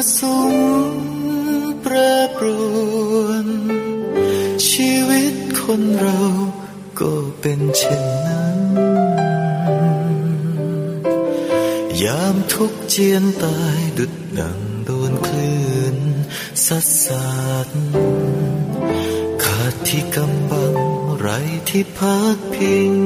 สมแปรปรวนชีวิตคนเราก็เป็นเช่นนั้นยามทุกข์เจียนตายดุจดังโดนคลื่นซัดสาดขาดที่กำบังไร้ที่พักพิง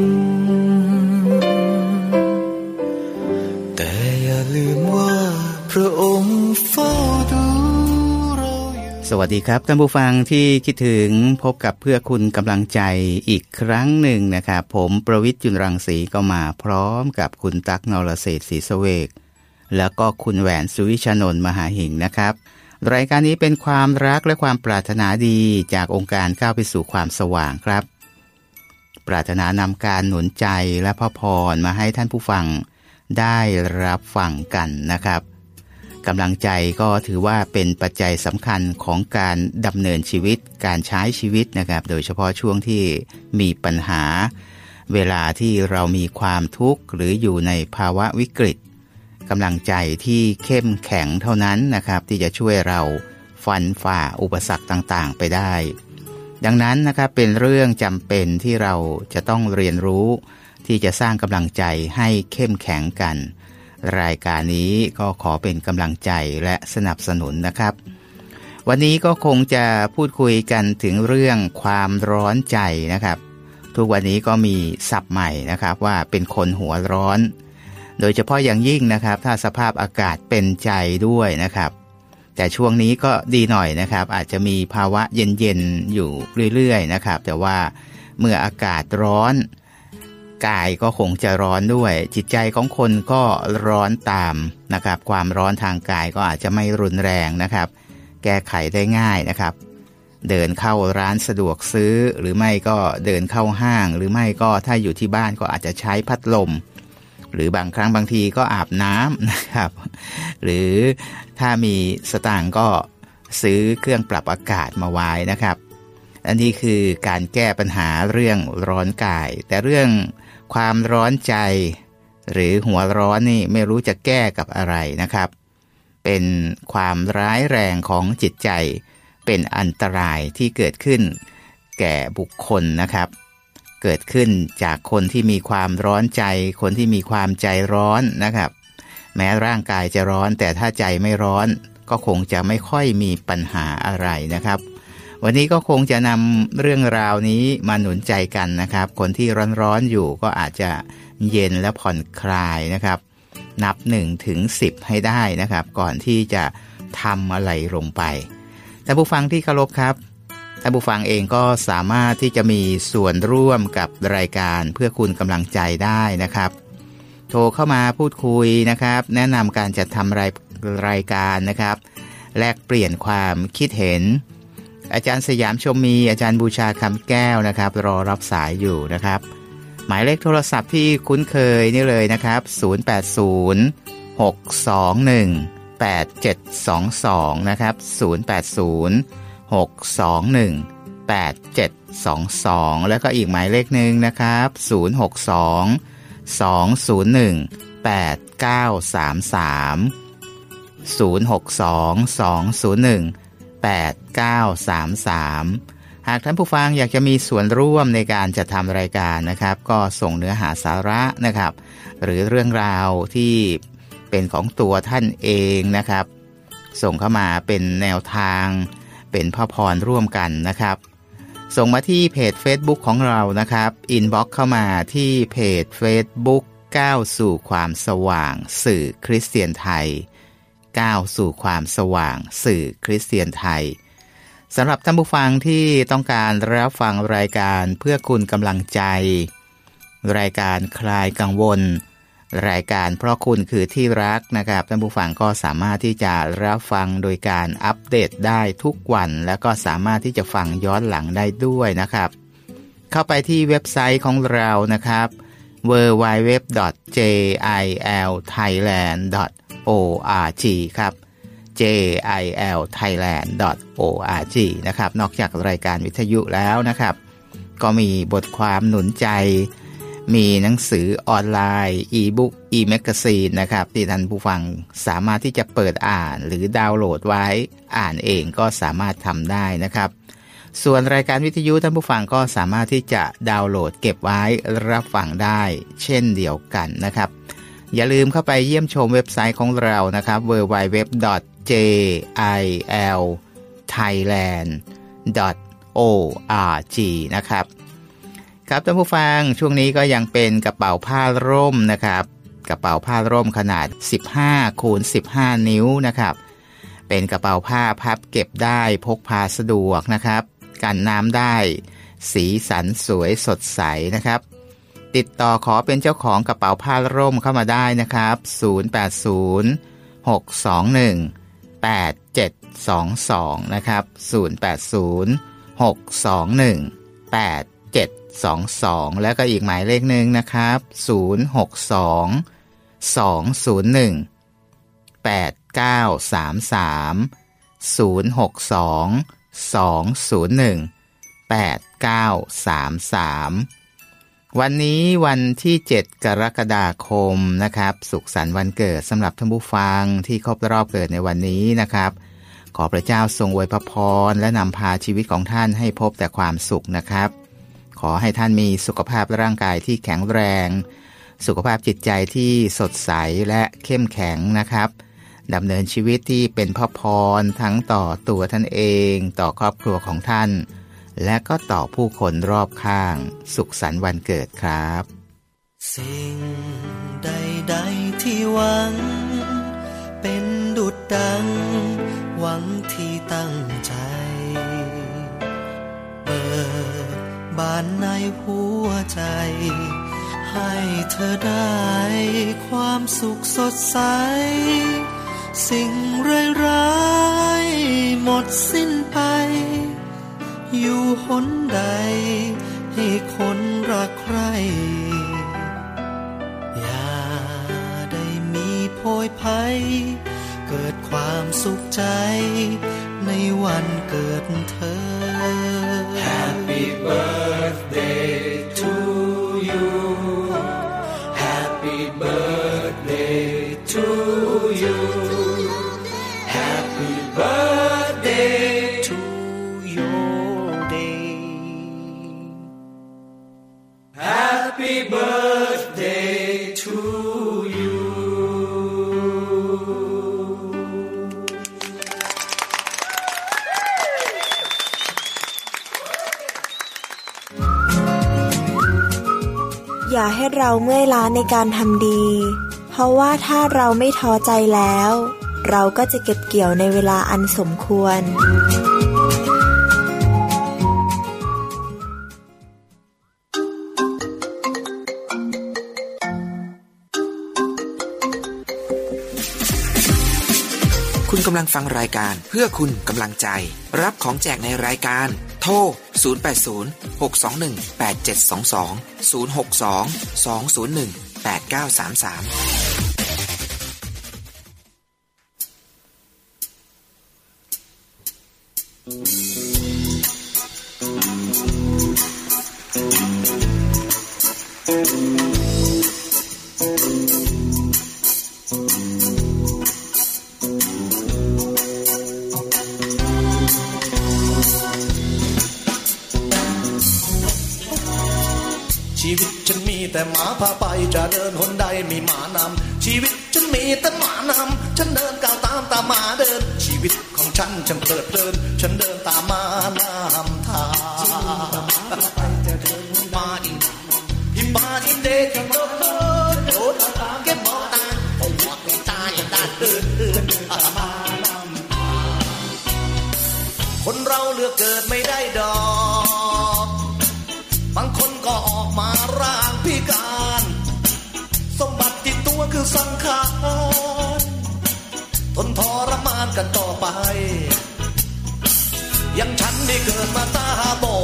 แต่อย่าลืมว่าพระองค์เฝ้าดูเราอยู่สวัสดีครับท่านผู้ฟังที่คิดถึงพบกับเพื่อคุณกำลังใจอีกครั้งหนึ่งนะครับผมประวิตร จุลรังสีก็มาพร้อมกับคุณตั๊ก นรเศรษฐ์ ศรีสเวกแล้วก็คุณแหวน สุวิชานนท์มหาหิ่งนะครับรายการนี้เป็นความรักและความปรารถนาดีจากองค์การก้าวไปสู่ความสว่างครับปรารถนานำการหนุนใจและพระพรมาให้ท่านผู้ฟังได้รับฟังกันนะครับกำลังใจก็ถือว่าเป็นปัจจัยสำคัญของการดำเนินชีวิตการใช้ชีวิตนะครับโดยเฉพาะช่วงที่มีปัญหาเวลาที่เรามีความทุกข์หรืออยู่ในภาวะวิกฤตกำลังใจที่เข้มแข็งเท่านั้นนะครับที่จะช่วยเราฟันฝ่าอุปสรรคต่างๆไปได้ดังนั้นนะครับเป็นเรื่องจำเป็นที่เราจะต้องเรียนรู้ที่จะสร้างกำลังใจให้เข้มแข็งกันรายการนี้ก็ขอเป็นกำลังใจและสนับสนุนนะครับวันนี้ก็คงจะพูดคุยกันถึงเรื่องความร้อนใจนะครับทุกวันนี้ก็มีศัพท์ใหม่นะครับว่าเป็นคนหัวร้อนโดยเฉพาะอย่างยิ่งนะครับถ้าสภาพอากาศเป็นใจด้วยนะครับแต่ช่วงนี้ก็ดีหน่อยนะครับอาจจะมีภาวะเย็นๆอยู่เรื่อยๆนะครับแต่ว่าเมื่ออากาศร้อนกายก็คงจะร้อนด้วยจิตใจของคนก็ร้อนตามนะครับความร้อนทางกายก็อาจจะไม่รุนแรงนะครับแก้ไขได้ง่ายนะครับเดินเข้าร้านสะดวกซื้อหรือไม่ก็เดินเข้าห้างหรือไม่ก็ถ้าอยู่ที่บ้านก็อาจจะใช้พัดลมหรือบางครั้งบางทีก็อาบน้ำนะครับหรือถ้ามีสตางค์ก็ซื้อเครื่องปรับอากาศมาไว้นะครับอันนี้คือการแก้ปัญหาเรื่องร้อนกายแต่เรื่องความร้อนใจหรือหัวร้อนนี่ไม่รู้จะแก้กับอะไรนะครับเป็นความร้ายแรงของจิตใจเป็นอันตรายที่เกิดขึ้นแก่บุคคลนะครับเกิดขึ้นจากคนที่มีความร้อนใจคนที่มีความใจร้อนนะครับแม้ร่างกายจะร้อนแต่ถ้าใจไม่ร้อนก็คงจะไม่ค่อยมีปัญหาอะไรนะครับวันนี้ก็คงจะนำเรื่องราวนี้มาหนุนใจกันนะครับคนที่ร้อนๆอยู่ก็อาจจะเย็นและผ่อนคลายนะครับนับ1 ถึง 10ให้ได้นะครับก่อนที่จะทำอะไรลงไปท่านผู้ฟังที่เคารพครับท่านผู้ฟังเองก็สามารถที่จะมีส่วนร่วมกับรายการเพื่อคุณกำลังใจได้นะครับโทรเข้ามาพูดคุยนะครับแนะนำการจัดทำรายการนะครับแลกเปลี่ยนความคิดเห็นอาจารย์สยามชมมีอาจารย์บูชาคำแก้วนะครับรอรับสายอยู่นะครับหมายเลขโทรศัพท์ที่คุ้นเคยนี่เลยนะครับ080-621-8722นะครับ080-621-8722แล้วก็อีกหมายเลขหนึ่งนะครับ062-201-8933 062-201-8933หากท่านผู้ฟังอยากจะมีส่วนร่วมในการจัดทำรายการนะครับก็ส่งเนื้อหาสาระนะครับหรือเรื่องราวที่เป็นของตัวท่านเองนะครับส่งเข้ามาเป็นแนวทางเป็นพระพรร่วมกันนะครับส่งมาที่เพจ Facebook ของเรานะครับอินบ็อกซ์เข้ามาที่เพจ Facebook ก้าวสู่ความสว่างสื่อคริสเตียนไทยก้าวสู่ความสว่างสื่อคริสเตียนไทยสำหรับท่านผู้ฟังที่ต้องการรับฟังรายการเพื่อคุณกำลังใจรายการคลายกังวลรายการเพราะคุณคือที่รักนะครับท่านผู้ฟังก็สามารถที่จะรับฟังโดยการอัปเดตได้ทุกวันแล้วก็สามารถที่จะฟังย้อนหลังได้ด้วยนะครับเข้าไปที่เว็บไซต์ของเรานะครับ www.jilthailand.org ครับjilthailand.org นะครับนอกจากรายการวิทยุแล้วนะครับก็มีบทความหนุนใจมีหนังสือออนไลน์อีบุ๊ก e-magazine นะครับที่ท่านผู้ฟังสามารถที่จะเปิดอ่านหรือดาวน์โหลดไว้อ่านเองก็สามารถทำได้นะครับส่วนรายการวิทยุท่านผู้ฟังก็สามารถที่จะดาวน์โหลดเก็บไว้รับฟังได้เช่นเดียวกันนะครับอย่าลืมเข้าไปเยี่ยมชมเว็บไซต์ของเรานะครับ www.jilthailand.org นะครับครับท่านผู้ฟังช่วงนี้ก็ยังเป็นกระเป๋าผ้าร่มนะครับกระเป๋าผ้าร่มขนาด 15x15 นิ้วนะครับเป็นกระเป๋าผ้าพับเก็บได้พกพาสะดวกนะครับกันน้ำได้สีสันสวยสดใสนะครับติดต่อขอเป็นเจ้าของกระเป๋าผ้าร่มเข้ามาได้นะครับ0806218722นะครับ0806218722แล้วก็อีกหมายเลขหนึ่งนะครับ062-201-8933วันนี้วันที่7กรกฎาคมนะครับสุขสันต์วันเกิดสำหรับท่านผู้ฟังที่ครบรอบเกิดในวันนี้นะครับขอพระเจ้าทรงอวยพรและนำพาชีวิตของท่านให้พบแต่ความสุขนะครับขอให้ท่านมีสุขภาพร่างกายที่แข็งแรงสุขภาพจิตใจที่สดใสและเข้มแข็งนะครับดำเนินชีวิตที่เป็นพระพรทั้งต่อตัวท่านเองต่อครอบครัวของท่านและก็ต่อผู้คนรอบข้างสุขสันต์วันเกิดครับสิ่งใดๆที่หวังเป็นดุจดังหวังที่ตั้งใจเปิดบานในหัวใจให้เธอได้ความสุขสดใสสิ่งร้ายๆหมดสิ้นไปอยู่หนใดให้คนรักใครอย่าได้มีโพยภัยเกิดความสุขใจในวันเกิดเธอ Happy birthday to you Happy birthday to you Happy birthday to your day Happy birthday to you อย่าให้เราเมื่อยล้าในการทำดีเพราะว่าถ้าเราไม่ท้อใจแล้วเราก็จะเก็บเกี่ยวในเวลาอันสมควรคุณกำลังฟังรายการเพื่อคุณกำลังใจรับของแจกในรายการโทรชีวิตฉันมีแต่หมาพาไปจะเดินหนใดมีหมานำชีวิตฉันมีแต่หมานำฉันเดินก้าวตามหมาเดินชีวิตของฉันเพลิดเพลินฉันเดินตามหมานำทางมาอินพิมาอินเดชโดดโดดเก็บบ่อตาผมว่าเป็นตาอย่างด้านเดินมานำคนเราเลือกเกิดไม่ได้ดอกบางคนก็ออกมาร่างพิการสมบัติติดตัวคือสังขารทนทรมานกันต่อไปอย่างฉันได้เกิดมาตาบอ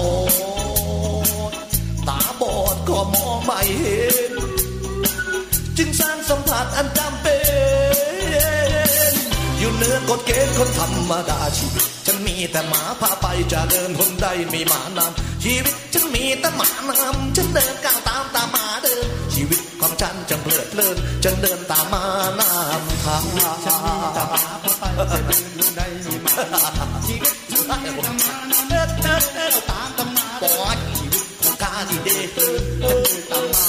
ดก็มองไม่เห็นจึงสร้างสัมผัสอันจำเป็นอยู่อยู่เหนือกฎเกณฑ์คนธรรมดาชีวิตฉันมีแต่หมาพาไปจะเดินคนใดมีหมานำชีวิตฉันมีแต่หมานำฉันเดินก้าวตามหมาเดินชีวิตของฉันจังเพลิดเพลินฉันเดินตามหมานำทางฉันมีแต่หมาพาไปจะเดินคนใดมีหมานำชีวิตฉันมีแต่หมานำเดินตามหมาปอดชีวิตของข้าที่เดินฉันเดินตามหมา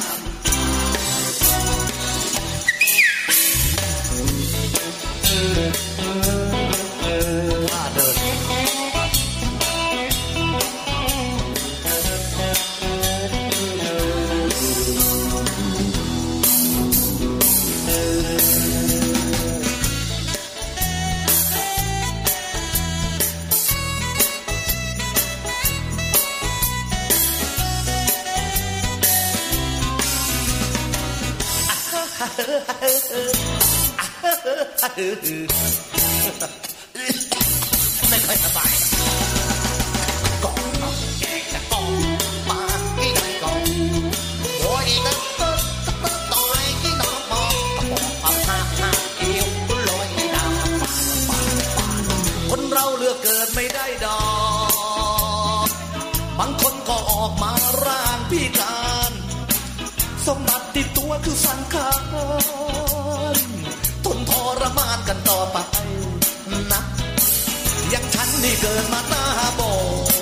ไม่ค่อยสบายกองน้องแกงจะกองมากี่น้อยกองโอ้ยนั่นต่อยกี่น้องมองกระบอกเอาห้าเกี่ยวลอยดาวป่าคนเราเลือกเกิดไม่ได้ดอกบางคนก็ออกมาร่างพิการสมบัติติดตัวคือสังขารทนทรมานกันต่อไปนะอย่างฉันนี่เกิดมาตาบอ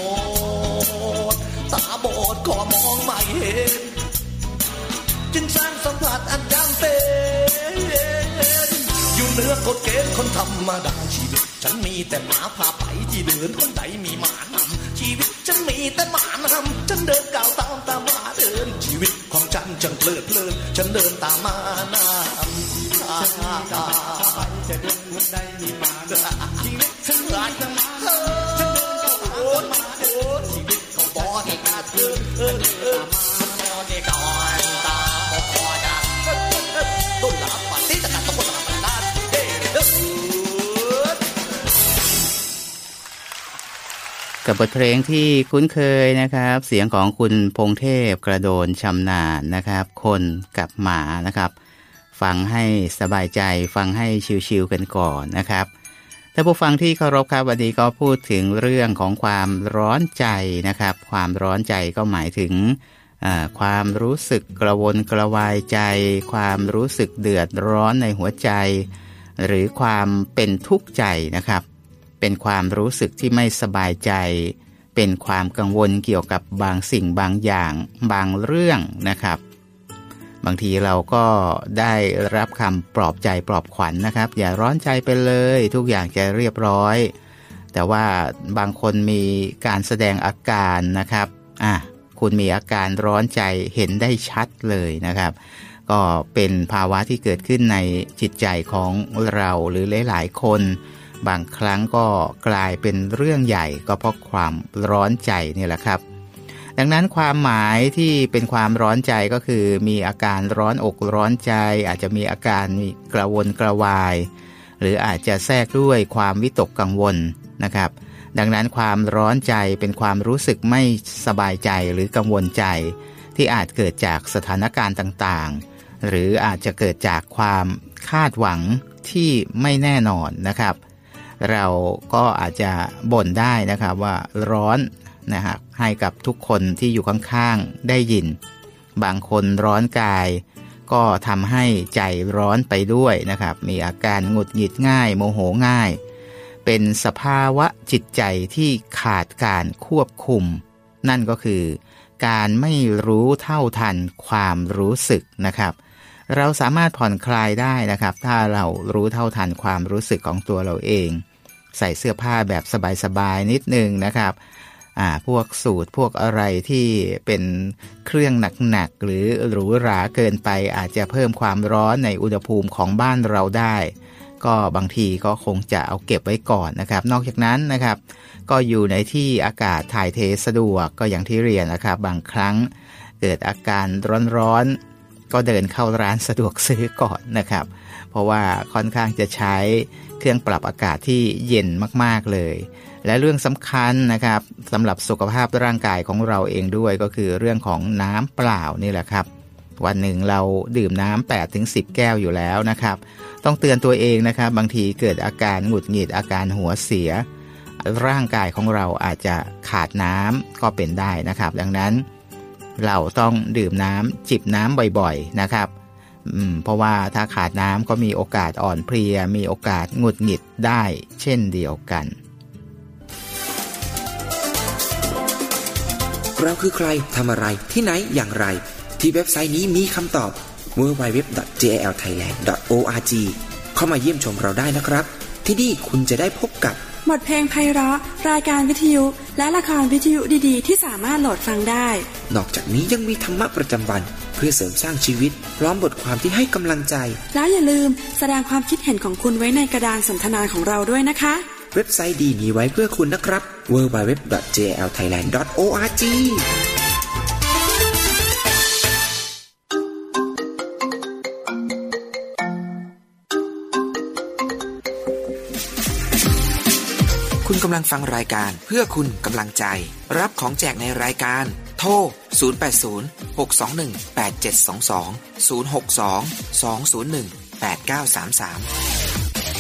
ดก็มองไม่เห็นจึงสร้างสัมผัสอันจำเป็นอยู่เหนือกฎเกณฑ์คนธรรมดาชีวิตฉันมีแต่หมาพาไปที่เดินคนใดมีหมานำชีวิตฉันมีแต่หมานำฉันเดินก้าวตามหมาเดินชีวิตของฉันจังเพลิดเพลินฉันเดินตามหมานำจะเดินคนใดมีหมาชีวิตฉันเดินตามหมาฉันเดินก้าวตามหมาเดินชีวิตของบอสที่ขาดเดินตามหมาที่ก่อนตาบอดต้นหลับปัดที่ตะการตะโกนตะการตะกับบทเพลงที่คุ้นเคยนะครับเสียงของคุณพงเทพกระโดนชำนาญนะครับคนกับหมานะครับฟังให้สบายใจฟังให้ชิวๆกันก่อนนะครับท่านผู้ฟังที่เคารพครับวันนี้ก็พูดถึงเรื่องของความร้อนใจนะครับความร้อนใจก็หมายถึงความรู้สึกกระวนกระวายใจความรู้สึกเดือดร้อนในหัวใจหรือความเป็นทุกข์ใจนะครับเป็นความรู้สึกที่ไม่สบายใจเป็นความกังวลเกี่ยวกับบางสิ่งบางอย่างบางเรื่องนะครับบางทีเราก็ได้รับคำปลอบใจปลอบขวัญนะครับอย่าร้อนใจไปเลยทุกอย่างจะเรียบร้อยแต่ว่าบางคนมีการแสดงอาการนะครับคุณมีอาการร้อนใจเห็นได้ชัดเลยนะครับก็เป็นภาวะที่เกิดขึ้นในจิตใจของเราหรือหลายๆคนบางครั้งก็กลายเป็นเรื่องใหญ่ก็เพราะความร้อนใจนี่แหละครับดังนั้นความหมายที่เป็นความร้อนใจก็คือมีอาการร้อนอกร้อนใจอาจจะมีอาการกระวนกระวายหรืออาจจะแทรกด้วยความวิตกกังวลนะครับดังนั้นความร้อนใจเป็นความรู้สึกไม่สบายใจหรือกังวลใจที่อาจเกิดจากสถานการณ์ต่างๆหรืออาจจะเกิดจากความคาดหวังที่ไม่แน่นอนนะครับเราก็อาจจะบ่นได้นะครับว่าร้อนนะครับให้กับทุกคนที่อยู่ข้างๆได้ยินบางคนร้อนกายก็ทำให้ใจร้อนไปด้วยนะครับมีอาการหงุดหงิดง่ายโมโหง่ายเป็นสภาวะจิตใจที่ขาดการควบคุมนั่นก็คือการไม่รู้เท่าทันความรู้สึกนะครับเราสามารถผ่อนคลายได้นะครับถ้าเรารู้เท่าทันความรู้สึกของตัวเราเองใส่เสื้อผ้าแบบสบายๆนิดนึงนะครับพวกสูทพวกอะไรที่เป็นเครื่องหนักๆหรือหรูหราเกินไปอาจจะเพิ่มความร้อนในอุณหภูมิของบ้านเราได้ก็บางทีก็คงจะเอาเก็บไว้ก่อนนะครับนอกจากนั้นนะครับก็อยู่ในที่อากาศถ่ายเทสะดวกก็อย่างที่เรียนนะครับบางครั้งเกิดอาการร้อนๆก็เดินเข้าร้านสะดวกซื้อก่อนนะครับเพราะว่าค่อนข้างจะใช้เครื่องปรับอากาศที่เย็นมากๆเลยและเรื่องสำคัญนะครับสำหรับสุขภาพร่างกายของเราเองด้วยก็คือเรื่องของน้ำเปล่านี่แหละครับวันหนึ่งเราดื่มน้ำ8 ถึง 10 แก้วอยู่แล้วนะครับต้องเตือนตัวเองนะครับบางทีเกิดอาการหงุดหงิดอาการหัวเสียร่างกายของเราอาจจะขาดน้ำก็เป็นได้นะครับดังนั้นเราต้องดื่มน้ำจิบน้ำบ่อยๆนะครับเพราะว่าถ้าขาดน้ำก็มีโอกาสอ่อนเพลียมีโอกาสหงุดหงิดได้เช่นเดียวกันเราคือใครทำอะไรที่ไหนอย่างไรที่เว็บไซต์นี้มีคำตอบ www.jlthailand.org เข้ามาเยี่ยมชมเราได้นะครับที่นี่คุณจะได้พบกับบทเพลงไพเราะรายการวิทยุและละครวิทยุดีๆที่สามารถโหลดฟังได้นอกจากนี้ยังมีธรรมะประจำวันเพื่อเสริมสร้างชีวิตพร้อมบทความที่ให้กำลังใจแล้วอย่าลืมแสดงความคิดเห็นของคุณไว้ในกระดานสนทนาของเราด้วยนะคะเว็บไซต์ดีมีไว้เพื่อคุณนะครับ www.jlthailand.orgคุณกำลังฟังรายการเพื่อคุณกำลังใจรับของแจกในรายการโทร 080-621-8722 062-201-8933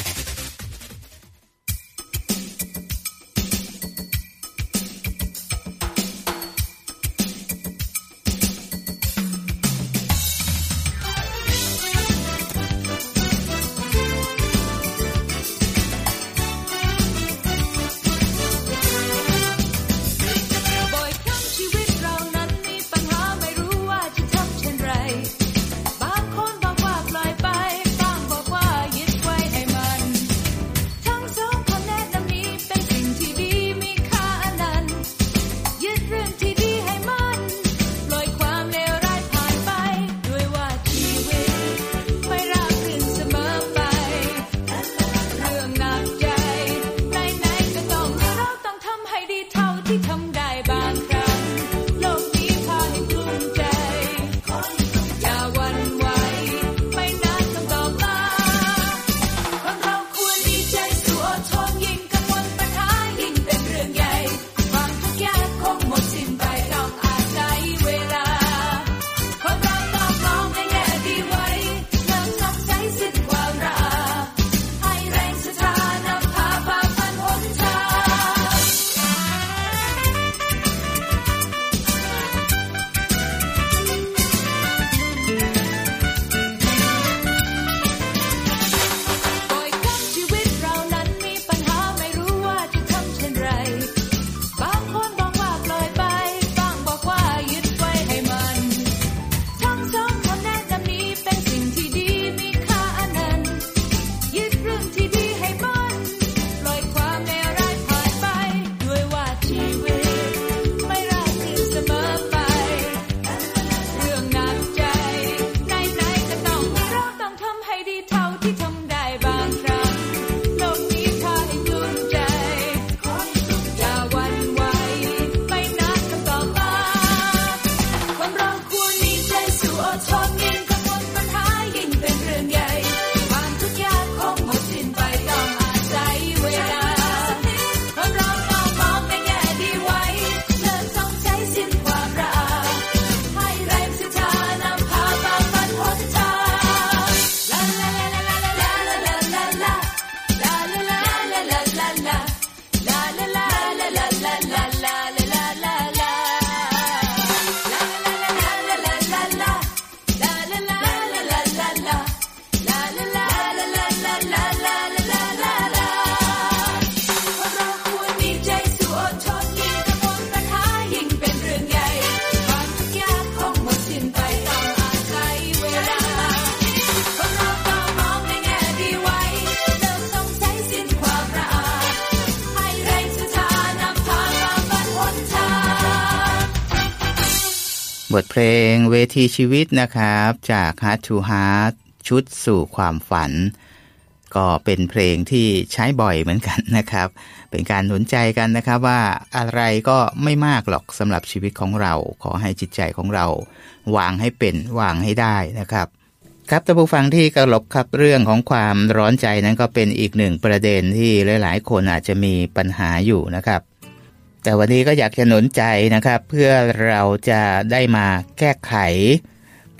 บทเพลงเวทีชีวิตนะครับจาก Heart to Heart ชุดสู่ความฝันก็เป็นเพลงที่ใช้บ่อยเหมือนกันนะครับเป็นการหนุนใจกันนะครับว่าอะไรก็ไม่มากหรอกสำหรับชีวิตของเราขอให้จิตใจของเราวางให้เป็นวางให้ได้นะครับครับท่านผู้ฟังที่เคารพครับเรื่องของความร้อนใจนั้นก็เป็นอีกหนึ่งประเด็นที่หลายๆคนอาจจะมีปัญหาอยู่นะครับแต่วันนี้ก็อยากจะหนุนใจนะครับเพื่อเราจะได้มาแก้ไขเ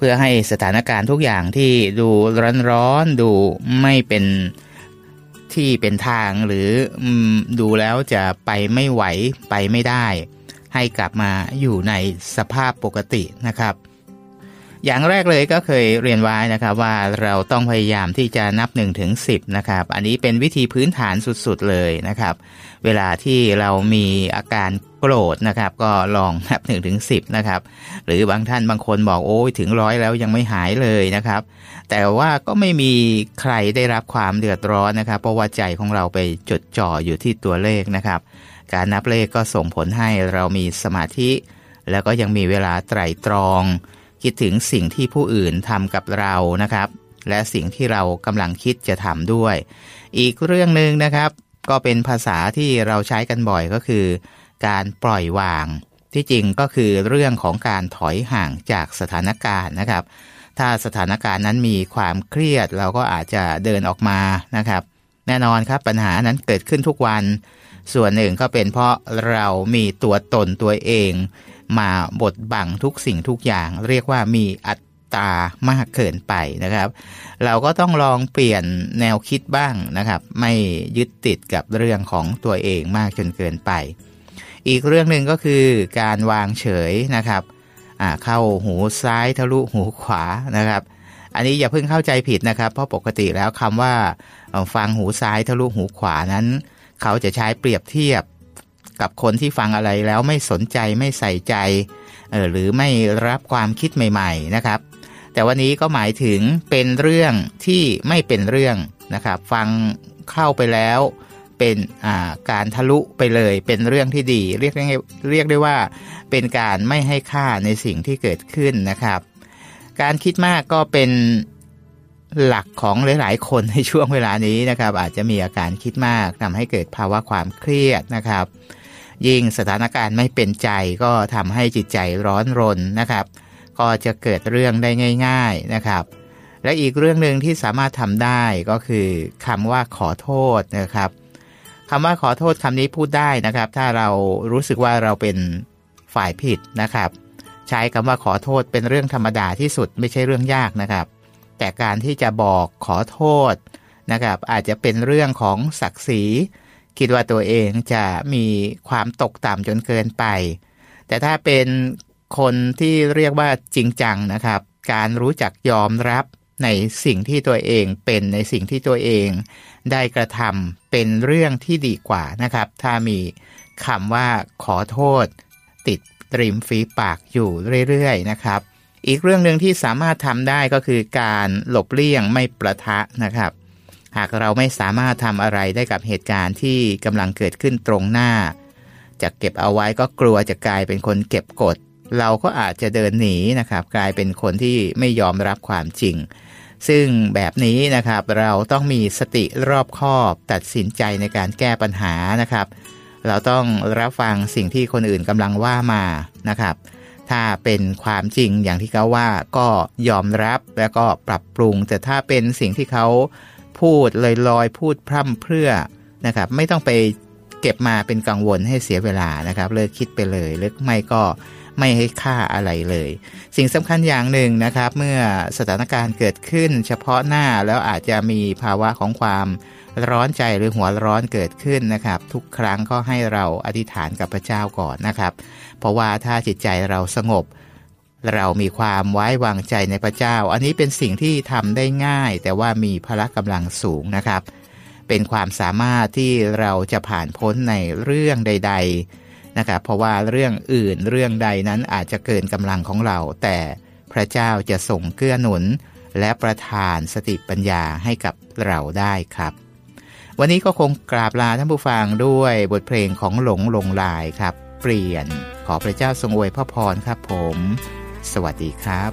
พื่อให้สถานการณ์ทุกอย่างที่ดูร้อนๆดูไม่เป็นที่เป็นทางหรือดูแล้วจะไปไม่ไหวไปไม่ได้ให้กลับมาอยู่ในสภาพปกตินะครับอย่างแรกเลยก็เคยเรียนไว้นะครับว่าเราต้องพยายามที่จะนับ1ถึง10นะครับอันนี้เป็นวิธีพื้นฐานสุดๆเลยนะครับเวลาที่เรามีอาการโกรธนะครับก็ลองนับ1ถึง10นะครับหรือบางท่านบางคนบอกโอ้ยถึง100แล้วยังไม่หายเลยนะครับแต่ว่าก็ไม่มีใครได้รับความเดือดร้อนนะครับเพราะว่าใจของเราไปจดจ่ออยู่ที่ตัวเลขนะครับการนับเลขก็ส่งผลให้เรามีสมาธิแล้วก็ยังมีเวลาไตร่ตรองคิดถึงสิ่งที่ผู้อื่นทำกับเรานะครับและสิ่งที่เรากำลังคิดจะทำด้วยอีกเรื่องนึงนะครับก็เป็นภาษาที่เราใช้กันบ่อยก็คือการปล่อยวางที่จริงก็คือเรื่องของการถอยห่างจากสถานการณ์นะครับถ้าสถานการณ์นั้นมีความเครียดเราก็อาจจะเดินออกมานะครับแน่นอนครับปัญหานั้นเกิดขึ้นทุกวันส่วนหนึ่งก็เป็นเพราะเรามีตัวตนตัวเองมาบดบังทุกสิ่งทุกอย่างเรียกว่ามีอัตตามากเกินไปนะครับเราก็ต้องลองเปลี่ยนแนวคิดบ้างนะครับไม่ยึดติดกับเรื่องของตัวเองมากจนเกินไปอีกเรื่องหนึ่งก็คือการวางเฉยนะครับเข้าหูซ้ายทะลุหูขวานะครับอันนี้อย่าเพิ่งเข้าใจผิดนะครับเพราะปกติแล้วคำว่าฟังหูซ้ายทะลุหูขวานั้นเขาจะใช้เปรียบเทียบกับคนที่ฟังอะไรแล้วไม่สนใจไม่ใส่ใจหรือไม่รับความคิดใหม่ๆนะครับแต่วันนี้ก็หมายถึงเป็นเรื่องที่ไม่เป็นเรื่องนะครับฟังเข้าไปแล้วเป็นการทะลุไปเลยเป็นเรื่องที่ดีเรียกได้ว่าเป็นการไม่ให้ค่าในสิ่งที่เกิดขึ้นนะครับการคิดมากก็เป็นหลักของหลายๆคนในช่วงเวลานี้นะครับอาจจะมีอาการคิดมากทำให้เกิดภาวะความเครียดนะครับยิ่งสถานการณ์ไม่เป็นใจก็ทำให้จิตใจร้อนรนนะครับก็จะเกิดเรื่องได้ง่ายๆนะครับและอีกเรื่องนึงที่สามารถทำได้ก็คือคำว่าขอโทษนะครับคำว่าขอโทษคำนี้พูดได้นะครับถ้าเรารู้สึกว่าเราเป็นฝ่ายผิดนะครับใช้คำว่าขอโทษเป็นเรื่องธรรมดาที่สุดไม่ใช่เรื่องยากนะครับแต่การที่จะบอกขอโทษนะครับอาจจะเป็นเรื่องของศักดิ์ศรีคิดว่าตัวเองจะมีความตกต่ำจนเกินไปแต่ถ้าเป็นคนที่เรียกว่าจริงจังนะครับการรู้จักยอมรับในสิ่งที่ตัวเองเป็นในสิ่งที่ตัวเองได้กระทำเป็นเรื่องที่ดีกว่านะครับถ้ามีคำว่าขอโทษติดริมฝีปากอยู่เรื่อยๆนะครับอีกเรื่องนึงที่สามารถทำได้ก็คือการหลบเลี่ยงไม่ประทะนะครับหากเราไม่สามารถทำอะไรได้กับเหตุการณ์ที่กำลังเกิดขึ้นตรงหน้าจะเก็บเอาไว้ก็กลัวจะกลายเป็นคนเก็บกดเราก็อาจจะเดินหนีนะครับกลายเป็นคนที่ไม่ยอมรับความจริงซึ่งแบบนี้นะครับเราต้องมีสติรอบคอบตัดสินใจในการแก้ปัญหานะครับเราต้องรับฟังสิ่งที่คนอื่นกำลังว่ามานะครับถ้าเป็นความจริงอย่างที่เขาว่าก็ยอมรับแล้วก็ปรับปรุงแต่ถ้าเป็นสิ่งที่เขาพูดลอยๆพูดพร่ำเพรื่อนะครับไม่ต้องไปเก็บมาเป็นกังวลให้เสียเวลานะครับเลิกคิดไปเลยหรือไม่ก็ไม่ให้ค่าอะไรเลยสิ่งสำคัญอย่างหนึ่งนะครับเมื่อสถานการณ์เกิดขึ้นเฉพาะหน้าแล้วอาจจะมีภาวะของความร้อนใจหรือหัวร้อนเกิดขึ้นนะครับทุกครั้งก็ให้เราอธิษฐานกับพระเจ้าก่อนนะครับเพราะว่าถ้าจิตใจเราสงบเรามีความไว้วางใจในพระเจ้าอันนี้เป็นสิ่งที่ทำได้ง่ายแต่ว่ามีพละกำลังสูงนะครับเป็นความสามารถที่เราจะผ่านพ้นในเรื่องใดๆนะครับเพราะว่าเรื่องอื่นเรื่องใดนั้นอาจจะเกินกำลังของเราแต่พระเจ้าจะส่งเกื้อหนุนและประทานสติปัญญาให้กับเราได้ครับวันนี้ก็คงกราบลาท่านผู้ฟังด้วยบทเพลงของหลงลายครับเปลี่ยนขอพระเจ้าทรงอวยพระพรครับผมสวัสดีครับ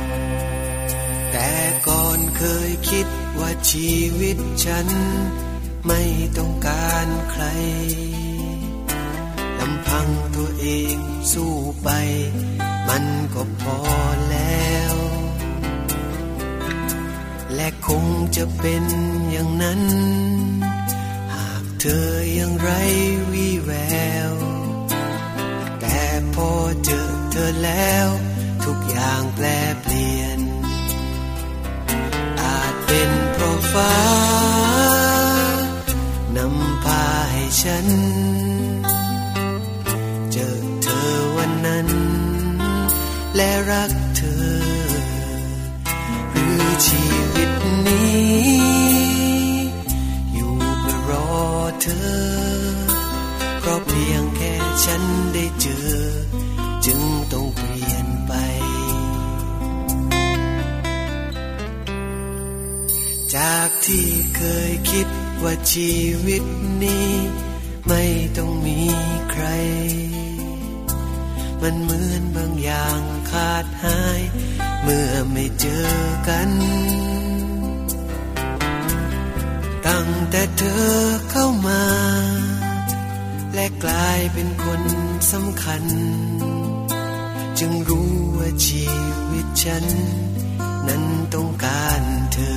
ชีวิตฉันไม่ต้องการใครลำพังตัวเองสู้ไปมันก็พอแล้วและคงจะเป็นอย่างนั้นหากเธอยังไร้วี่แววแต่พอเจอเธอแล้วทุกอย่างแปรเปลี่ยนอาจเป็นเพราะฟ้านำพาให้ฉันเจอเธอวันนั้นและรักเธอหรือชีวิตนี้อยู่เพื่อรอเธอเพราะเพียงแค่ฉันได้เจอจึงต้องเปลี่ยนไปจากที่เคยคิดว่าชีวิตนี้ไม่ต้องมีใครมันเหมือนบางอย่างขาดหายเมื่อไม่เจอกันตั้งแต่เธอเข้ามาและกลายเป็นคนสำคัญจึงรู้ว่าชีวิตฉันนั้นต้องการเธอ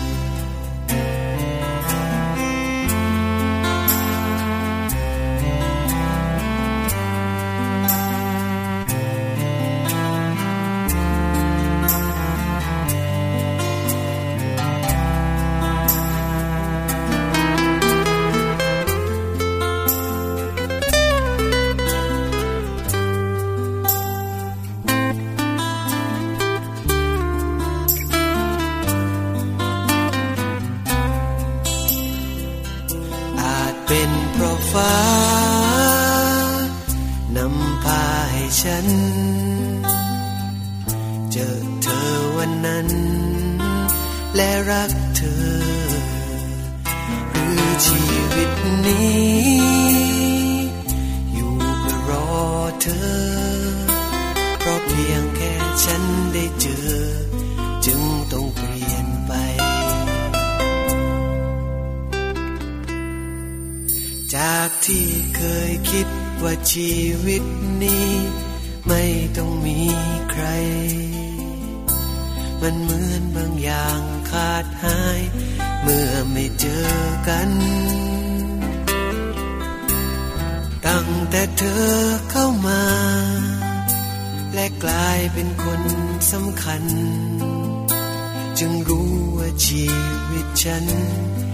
เป็นเพราะฟ้านำพาให้ฉันเจอเธอวันนั้นและรักเธอหรือชีวิตนี้อยู่เพื่อรอเธอเพราะเพียงแค่ฉันได้เจอจึงต้องเปลี่ยนไปจากที่เคยคิดว่าชีวิตนี้ไม่ต้องมีใครมันเหมือนบางอย่างขาดหายเมื่อไม่เจอกันตั้งแต่เธอเข้ามาและกลายเป็นคนสำคัญจึงรู้ว่าชีวิตฉัน